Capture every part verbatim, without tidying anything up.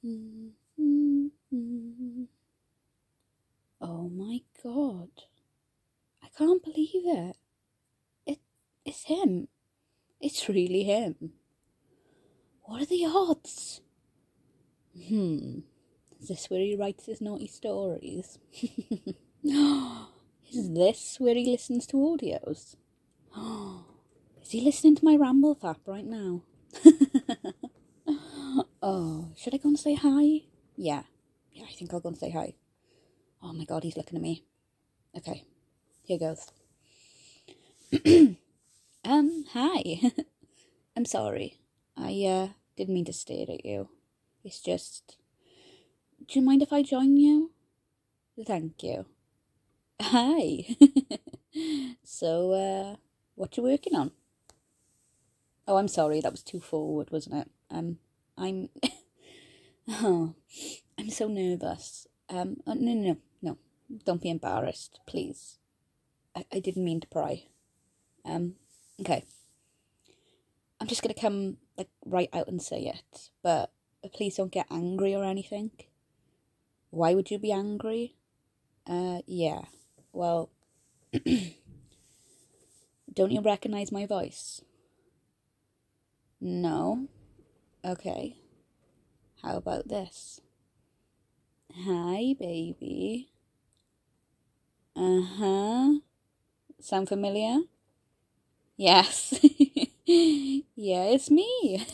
Oh my god. I can't believe it. It it's him. It's really him. What are the odds? Hmm. Is this where he writes his naughty stories? Is this where he listens to audios? Is he listening to my Ramble Fap right now? Oh, should I go and say hi? Yeah. Yeah, I think I'll go and say hi. Oh my god, he's looking at me. Okay, here goes. um, hi. I'm sorry. I, uh, didn't mean to stare at you. It's just... Do you mind if I join you? Thank you. Hi. So, uh, what you working on? Oh, I'm sorry, that was too forward, wasn't it? Um, I'm... oh, I'm so nervous. Um, oh, no, no, no, no. Don't be embarrassed, please. I, I didn't mean to pry. Um, okay. I'm just gonna come, like, right out and say it, but please don't get angry or anything. Why would you be angry? Uh, yeah. Well, don't you recognize my voice? No? Okay. How about this? Hi, baby. Uh-huh. Sound familiar? Yes. Yeah, it's me.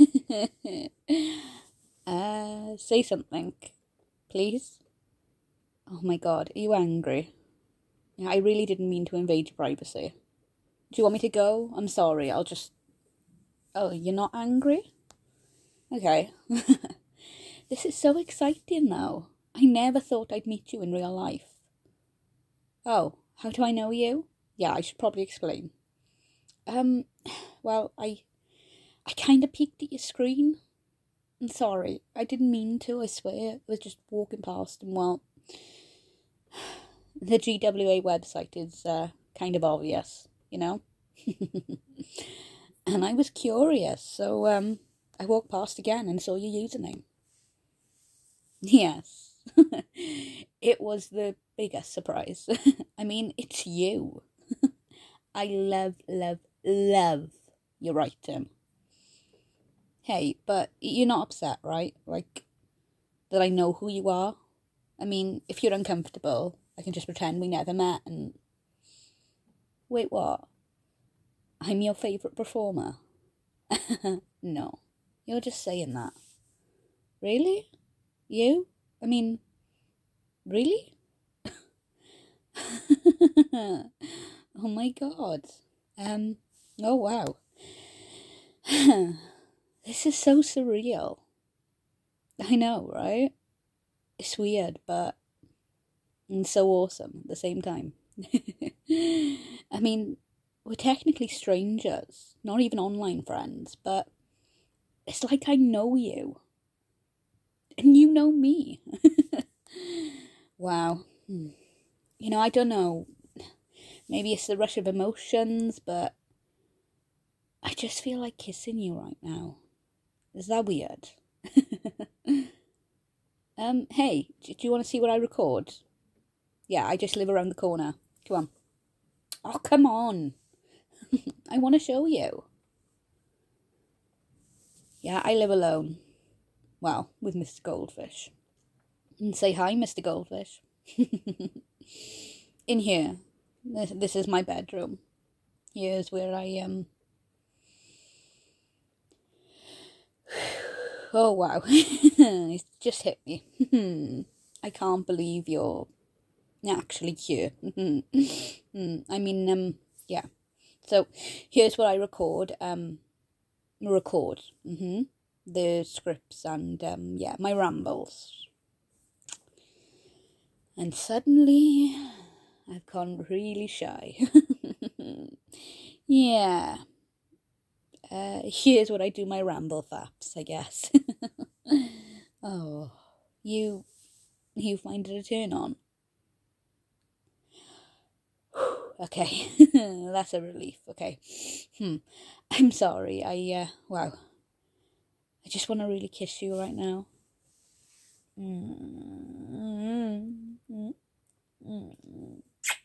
uh, say something, please. Oh my god, are you angry? I really didn't mean to invade your privacy. Do you want me to go? I'm sorry, I'll just... Oh, you're not angry? Okay. This is so exciting though. I never thought I'd meet you in real life. Oh, how do I know you? Yeah, I should probably explain. Um, well, I... I kind of peeked at your screen. I'm sorry, I didn't mean to, I swear. I was just walking past and, well... The G W A website is uh, kind of obvious, you know? And I was curious, so um, I walked past again and saw your username. Yes. It was the biggest surprise. I mean, it's you. I love, love, love your writing. Hey, but you're not upset, right? Like, that I know who you are? I mean, if you're uncomfortable, I can just pretend we never met and... Wait, what? I'm your favourite performer? No, you're just saying that. Really? You? I mean, really? Oh my god. Um, oh wow. This is so surreal. I know, right? It's weird, but it's so awesome at the same time. I mean, we're technically strangers, not even online friends, but it's like I know you. And you know me. Wow. Hmm. You know, I don't know. Maybe it's the rush of emotions, but I just feel like kissing you right now. Is that weird? um, hey, do you want to see what I record? Yeah, I just live around the corner. Come on. Oh, come on. I want to show you. Yeah, I live alone. Well, with Mister Goldfish. And say hi, Mister Goldfish. In here. This, this is my bedroom. Here's where I am. Um... Oh, wow. It's just hit me. I can't believe you're actually here. I mean, um, yeah. So, here's what I record. Um, record. Mm-hmm. The scripts and, um, yeah, my rambles. And suddenly, I've gone really shy. Yeah. Uh, here's what I do my ramble faps, I guess. Oh, you, you find it a turn on? Okay, that's a relief. Okay. Hmm. I'm sorry. I, uh, wow. I just want to really kiss you right now. Mm. Mm.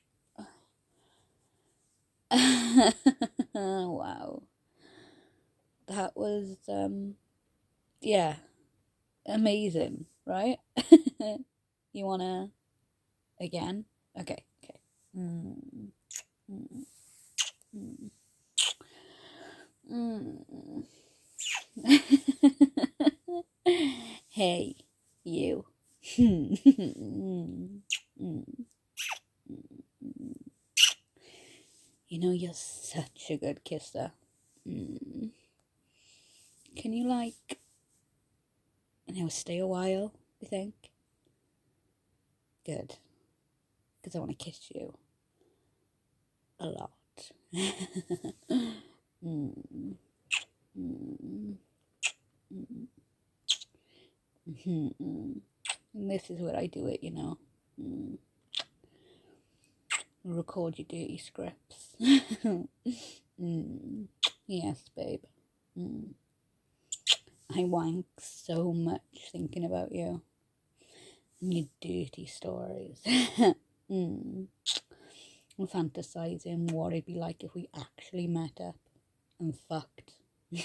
Wow. That was, um, yeah, amazing, right? You wanna, again? Okay, okay. Mm. Mm. Mm. Mm. Hey, you. Mm. Mm. You know, you're such a good kisser. Mm. Can you, like, you know, stay a while, you think? Good. Because I want to kiss you a lot. mm. Mm. Mm. Mm. And this is where I do it, you know. Mm. Record your dirty scripts. mm. Yes, babe. Mm. I wank so much thinking about you and your dirty stories. mm. I'm fantasizing what it'd be like if we actually met up and fucked.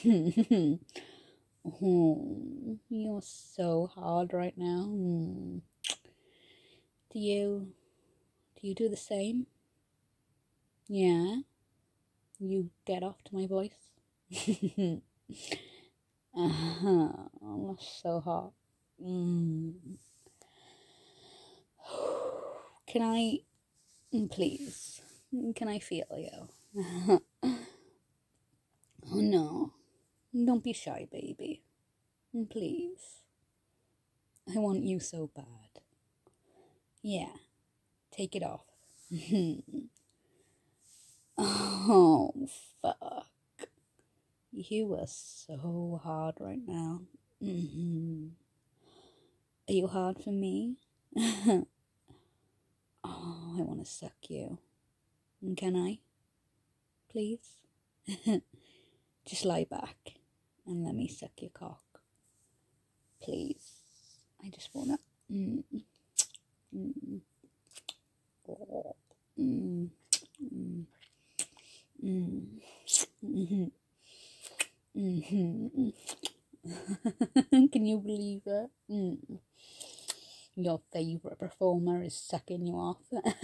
oh, you're so hard right now. Mm. Do you do you do the same? Yeah. You get off to my voice. uh-huh. Oh, so hot. Mm. Can I, please? Can I feel you? Oh no. Don't be shy, baby. Please. I want you so bad. Yeah. Take it off. oh, fuck. You are so hard right now. Mm-hmm. Are you hard for me? oh, I want to suck you. Can I? Please? Just lie back and let me suck your cock. Please. I just want to... Mm. Mm. Oh. Mm. Mm. Mm. Mm-hmm. Mm-hmm. Can you believe it? Mm. Your favourite performer is sucking you off.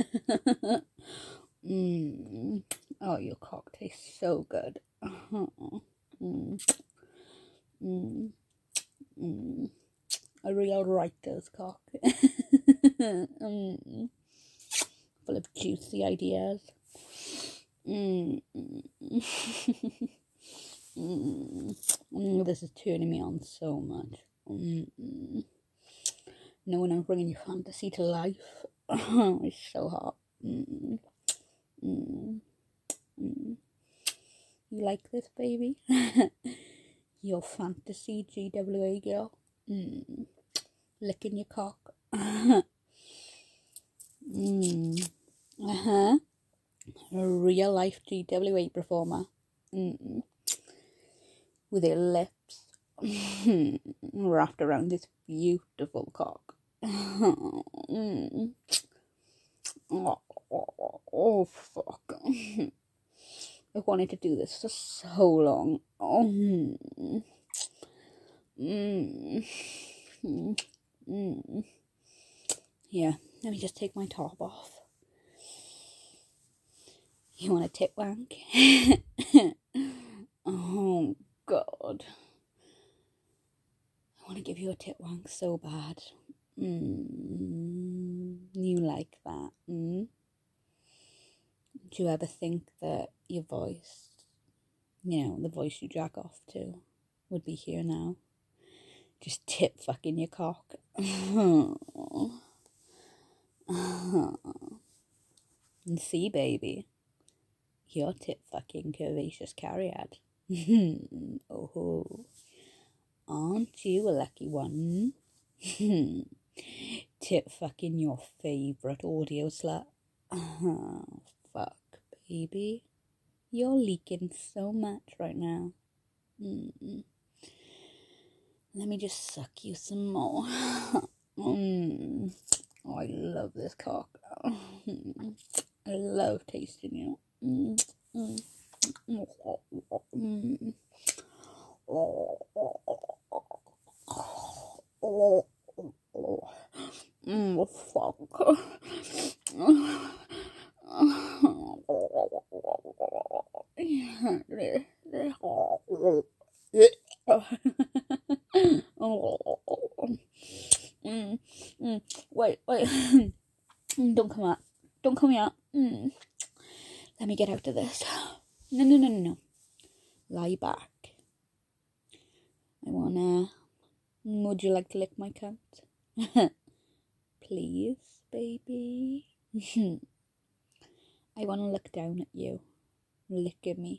mm. Oh, your cock tastes so good. Mm. Mm. Mm. A real writer's cock. mm. Full of juicy ideas. Mm. Mm. Mm. This is turning me on so much. Mm. Knowing I'm bringing your fantasy to life. It's so hot. Mm. Mm. Mm. You like this, baby? Your fantasy G W A girl. Mm. Licking your cock. mm. Uh-huh. A real life G W A performer. Mm. With her lips wrapped around this beautiful cock. mm. oh, oh, oh, fuck. I wanted to do this for so long. Oh. Mm. Mm. Mm. Yeah, let me just take my top off. You want a tit wank? oh, God. I want to give you a tit wank so bad. Mm. You like that? Mm? Do you ever think that your voice, you know, the voice you jack off to, would be here now? Just tit fucking your cock. and see, baby, your tit fucking curvaceous cariad. oh, aren't you a lucky one? Tit fucking your favourite audio slut. Oh, fuck, baby. You're leaking so much right now. Mm-mm. Let me just suck you some more. Mm. Oh, I love this cock. I love tasting you. Mm. Mm. Mm. Mm. Oh, oh, oh. Mm, fuck. Mm, mm. Wait, wait. Don't come out. Don't come out. Mm. Let me get out of this. No, no, no, no, no. Lie back. I wanna... Would you like to lick my cunt? Please, baby. I wanna look down at you. Look at me.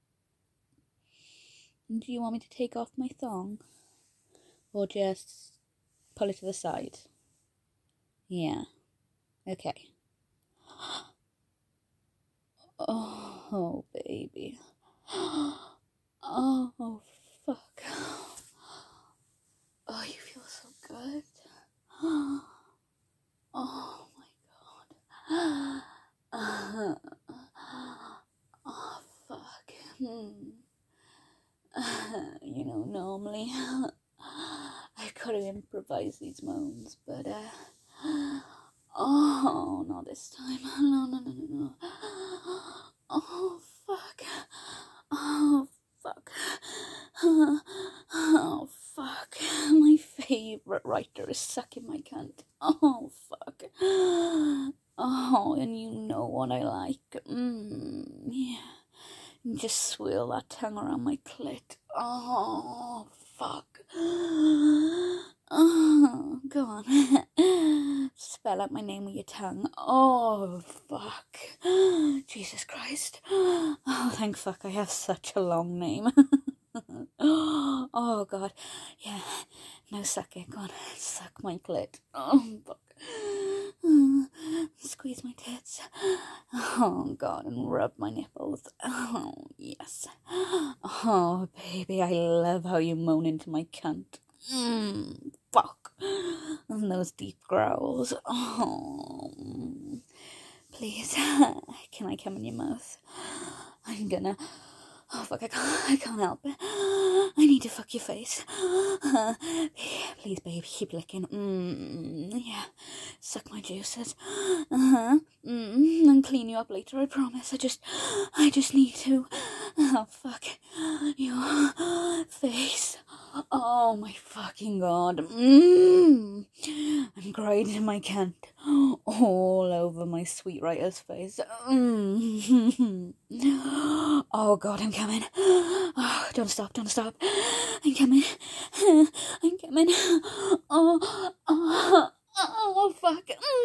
Do you want me to take off my thong? Or just pull it to the side? Yeah. Okay. Oh, baby. Oh, fuck. Oh, you feel so good. Oh, my God. Oh, fuck. You know, normally I could have improvised these moans, but, uh, oh, not this time. No, no, no, no, no. Oh, fuck. Oh, fuck. Oh, fuck. My favourite writer is sucking my cunt. Oh, fuck. Oh, and you know what I like. Mm, yeah. Just swirl that tongue around my clit. Oh, fuck. Oh, go on. Spell out my name with your tongue. Oh, fuck. Jesus Christ. Oh, thank fuck I have such a long name. Oh, God. Yeah. Now suck it. Go on. Suck my clit. Oh, fuck. Squeeze my tits. Oh, God, and rub my nipples. Oh, yes. Oh, baby, I love how you moan into my cunt. Mm, fuck. And those deep growls. Oh, please, can I come in your mouth? I'm gonna... Oh, fuck, I can't, I can't help it. I need to fuck your face. Uh, please, baby, keep licking. Mm, yeah, suck my juices. Uh-huh. Mm, and clean you up later, I promise. I just, I just need to. Oh, fuck. Your face. Oh, my fucking God. Mm. I'm grinding my cunt all over my sweet writer's face. Mm. Oh, God, I'm coming. Oh, don't stop, don't stop. I'm coming. I'm coming. Oh, oh, oh, fuck.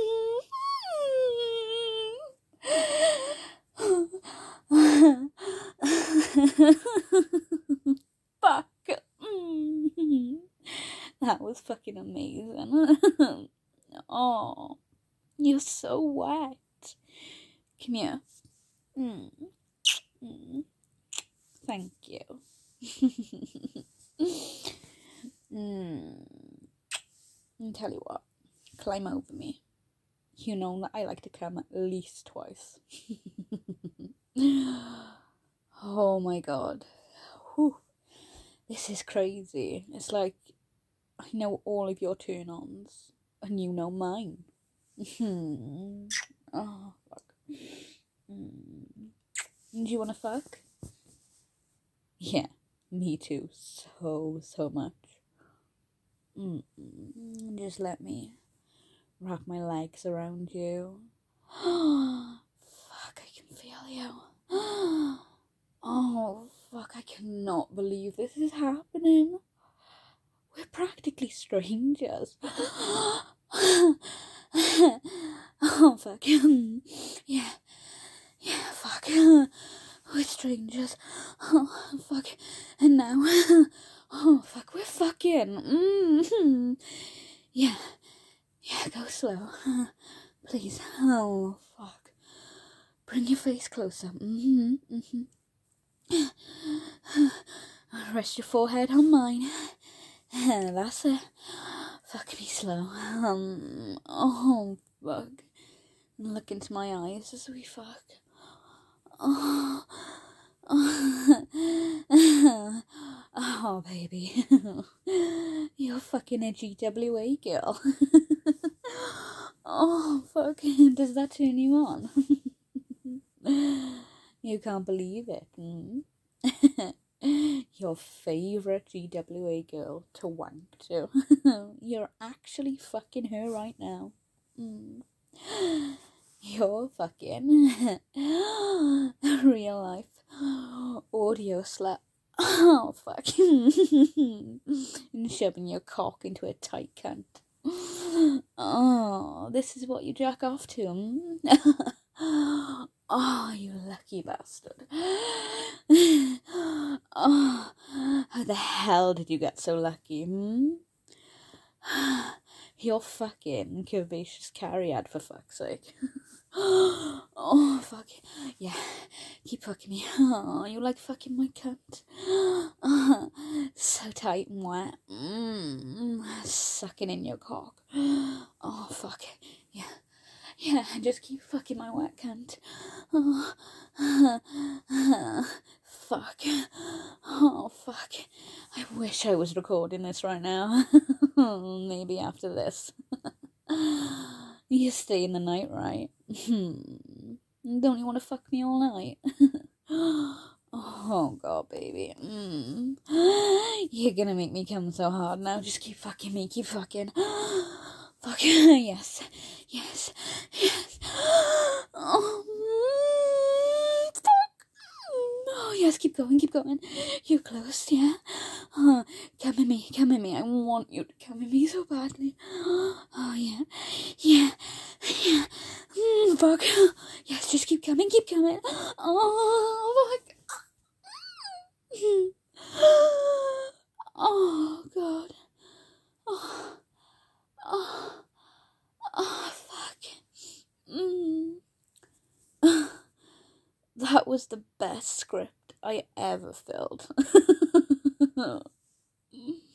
Fuck. That was fucking amazing. Oh, you're so wet. Come here. Mm. Mm. Thank you. mm. I'll tell you what, climb over me. You know that I like to come at least twice. Oh my God. Whew. This is crazy. It's like I know all of your turn-ons and you know mine. Oh, fuck. Mm. Do you want to fuck? Yeah, me too. So, so much. Mm. Just let me wrap my legs around you. Fuck, I can feel you. Oh, fuck, I cannot believe this is happening. We're practically strangers. Oh, fuck. Yeah. Yeah, fuck. We're strangers. Oh, fuck. And now... Oh, fuck, we're fucking. Mm-hmm. Yeah. Yeah, go slow. Please. Oh, fuck. Bring your face closer. Mm-hmm. Mm-hmm. Rest your forehead on mine. That's it. Fuck me slow. Um, oh, fuck. Look into my eyes as we fuck. Oh, oh, oh baby. You're fucking a G W A girl. Oh, fuck. Does that turn you on? You can't believe it. Hmm? Your favourite G W A girl to wank to. You're actually fucking her right now. Mm. You're fucking real life audio slut. Oh, fuck. And shoving your cock into a tight cunt. Oh, this is what you jack off to. Hmm? Oh, you lucky bastard. Oh, how the hell did you get so lucky, hmm? You're fucking curvaceous carry ad, for fuck's sake. Oh, fuck. Yeah, keep fucking me. Oh, you like fucking my cunt. Oh, so tight and wet. Mm, sucking in your cock. Oh, fuck. Yeah. Yeah, just keep fucking my wet cunt. Oh, fuck. Oh, fuck. I wish I was recording this right now. Maybe after this. You stay in the night, right? Don't you want to fuck me all night? Oh, God, baby. Mm. You're gonna make me come so hard now. Just keep fucking me. Keep fucking. Fuck. Yes. Yes. Yes. Oh, mm, fuck. Oh, yes. Keep going. Keep going. You're close, yeah? Oh, come at me. Come at me. I want you to come at me so badly. Oh, yeah. Yeah. Yeah. Mm, fuck. Yes, just keep coming. Keep coming. Oh, fuck. Oh, God. Oh. Oh. Oh, fuck. Mm. That was the best script I ever filled.